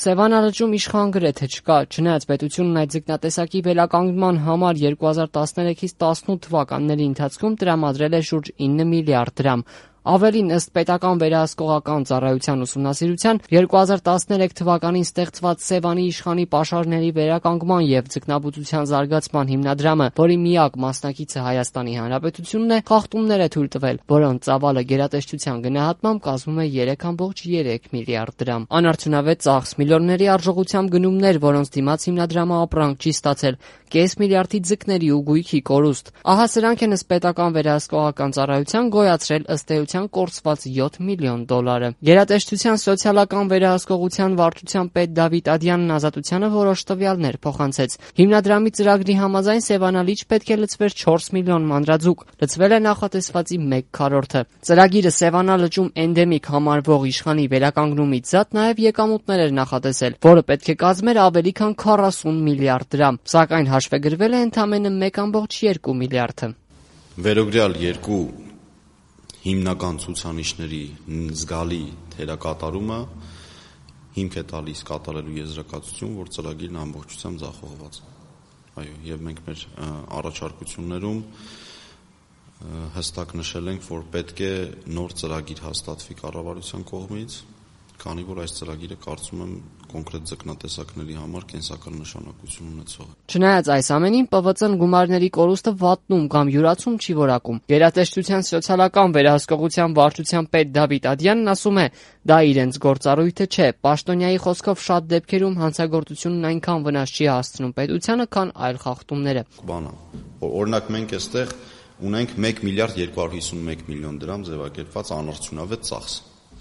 Սևան լճում իշխան գրեթե չկա, չնայած պետությունն այդ ձկնատեսակի վերականգնման համար 2013-ից 18 թվականների ընթացքում տրամադրել է շուրջ 9 միլիարդ դրամ։ Ավելին, ըստ պետական վերահսկողական ծառայության ուսումնասիրության, 2013 թվականին ստեղծված Սևանի իշխանի պաշարների վերականգնման եւ ձկնաբուծության զարգացման հիմնադրամը, որի միակ մասնակիցը Հայաստանի Հանրապետությունն է, խախտումներ է թույլ տվել, որոնց ծավալը գերատեսչության գնահատմամբ կազմում է 3.3 միլիարդ դրամ։ Անարդյունավետ ծախս, միլիոնների արժողությամբ գնումներ, որոնց դիմաց հիմնադրամը ապրանք չի ստացել, կես միլիարդի ձկների ու գույքի կորուստ։ Ահա սրանք են ըստ պետական վերահսկողական ծառայության գոյացրել ըստ էության կորցված 7 միլիոն դոլարը։ Գերատեսչության սոցիալական վերահսկողության վարչության պետ Դավիթ Ադյանն Ազատությանը որոշ տվյալներ փոխանցեց։ Հիմնադրամի ծրագրի համաձայն Սևանալիճ պետք է լցվեր 4 միլիոն մանրաձուկ, լցվել է նախատեսվածի 1/4-ը։ Ծրագիրը Սևանալճում էնդեմիկ համարվող իշխանի վերականգնումից զատ նաև եկամուտներ էր նախատեսել, որը պետք է կազմեր ավելի քան 40 միլիարդ դրամ, սակայն հաշվեգրվել է ընդամենը 1.2 միլիարդը։ Վերոգրյալ երկու հիմնական ցուցանիշների զգալի թերակատարումը հիմք է տալիս կատարելու եզրակացություն, որ ծրագիրն ամբողջությամբ ձախողված է։ Այո, եւ մենք մեր առաջարկություններում հստակ նշել ենք, որ պետք է նոր ծրագիր հաստատվի կառավարության կողմից, քանի որ այս ծրագիրը կարծում եմ կոնկրետ ձկնատեսակների համար կենսական նշանակություն ունեցող է։ Չնայած այս ամենին, ՊՎԾ-ն գումարների կորուստը վատնում կամ յուրացում չի որակում։ Գերատեսչության սոցիալական վերահսկողության վարչության պետ Դավիթ Ադյանն ասում է, դա իրենց գործառույթը չէ։ Պաշտոնյայի խոսքով շատ դեպքերում հանցագործությունն այնքան վնաս չի հասցնում պետությանը, քան այլ խախտումները։ Օրինակ մենք այստեղ ունենք 1 միլիարդ 251 միլիոն դրամ ձևակերպված անարդյունավետ ծախս։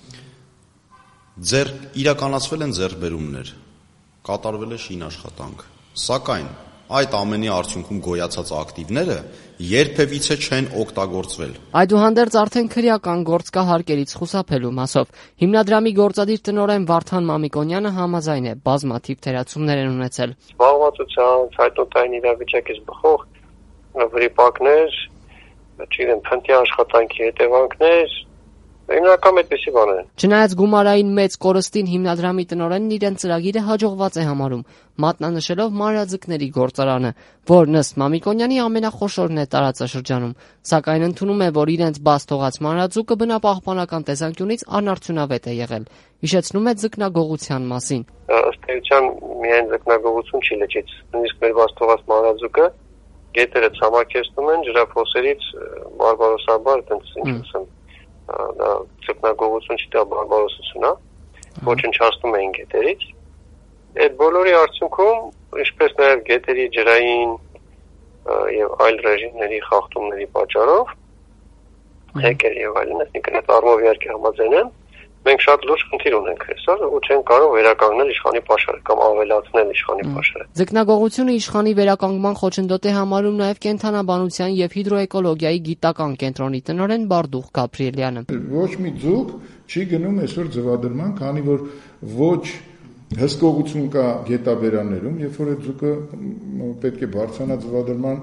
Իրականացվել են ձեռքբերումներ, կատարվել է շինաշխատանք, սակայն այդ ամենի արդյունքում գոյացած ակտիվները երբևիցե չեն օգտագործվել։ Այդուհանդերձ արդեն քրեական գործ կա հարկերից խուսափելու մասով։ Հիմնադրամի գործադիր տնօրեն Վարդան Մամիկոնյանը համաձայն է, բազմաթիվ թերացումներ են ունեցել։ Զբաղվածության, ցայտոտային իրավիճակից բխող վրիպակներ, չգիտեմ, փնտի աշխատանքի հետևանքներ, Հիմնական այդպիսի բաներ են։ Չնայած գումարային մեծ կորստին հիմնադրամի տնօրենն իրեն ծրագիրը հաջողված է համարում, մատնանշելով մանրաձկների գործարանը, որն ըստ Մամիկոնյանի ամենախոշորն է տարածաշրջանում, սակայն ընդունում է, որ իրենց բաց թողած մանրաձուկը բնապահպանական տեսանկյունից անարդյունավետ է եղել։ Հիշեցնում է ձկնագողության մասին։ Ըստ էության միայն ձկնագողություն չի լճից, նույնիսկ մեր բաց թողած մանրաձուկը գետերը ցամաքեցնում են ջրափոսերից բարբարոսաբար, այդպես ինչ ասեմ, դա ձկնագողություն չի, դա բարբարոսություն է, ոչնչացնում էին գետերից։ Այդ բոլորի արդյունքում, ինչպես նաև գետերի ջրային եւ այլ ռեժիմների խախտումների պատճառով հեկեր եւ այլն, այսինքն այդ առումով իհարկե համաձայն եմ, մենք շատ լուրջ խնդիր ունենք այսօր, ու չենք կարող վերականգնել իշխանի պաշարը կամ ավելացնել իշխանի պաշարը։ Ձկնագողությունը իշխանի վերականգնման խոչընդոտ է համարում նաև կենդանաբանության եւ հիդրոէկոլոգիայի գիտական կենտրոնի տնօրեն Բարդուղ Գաբրիելյանը։ Ոչ մի ձուկ չի գնում այսօր ձվադրման, քանի որ ոչ հսկողություն կա գետաբերաններում, երբ որ այդ ձուկը պետք է բարձրանա ձվադրման,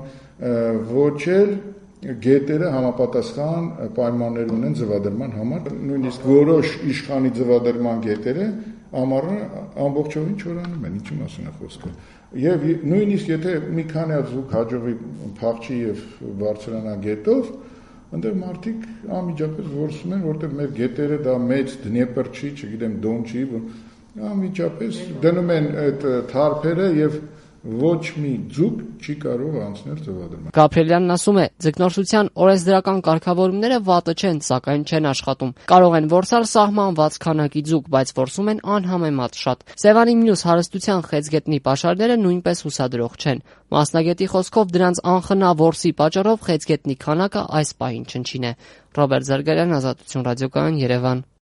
ոչ էլ գետերը համապատասխան պայմաններ ունեն ձվադրման համար, նույնիսկ որոշ իշխանի ձվադրման գետերը ամառը ամբողջովին չորանում են, ինչի մասին է խոսքը։ Եվ նույնիսկ եթե մի քանի ձուկ հաջողի փախչի եւ բարձրանա գետով, այնտեղ մարդիկ անմիջապես որսում են, որտեղ մեր գետերը դա մեծ Դնեպր չի, չգիտեմ, Դոն չի, անմիջապես դնում են այդ թարփերը եւ ոչ մի ձուկ չի կարող անցնել ձվադրման։ Գաբրիելյանն ասում է, ձկնորսության օրենսդրական կարգավորումները վատը չեն, սակայն չեն աշխատում։ Կարող են որսալ սահմանված քանակի ձուկ, բայց որսում են անհամեմատ շատ։ Սևանի մյուս հարստության խեցգետնի պաշարները նույնպես հուսադրող չեն։ Մասնագետի խոսքով դրանց անխնա որսի պատճառով խեցգետնի քանակը այս պահին չնչին է։ Ռոբերտ Զարգարյան, Ազատություն ռադիոկայան, Երևան։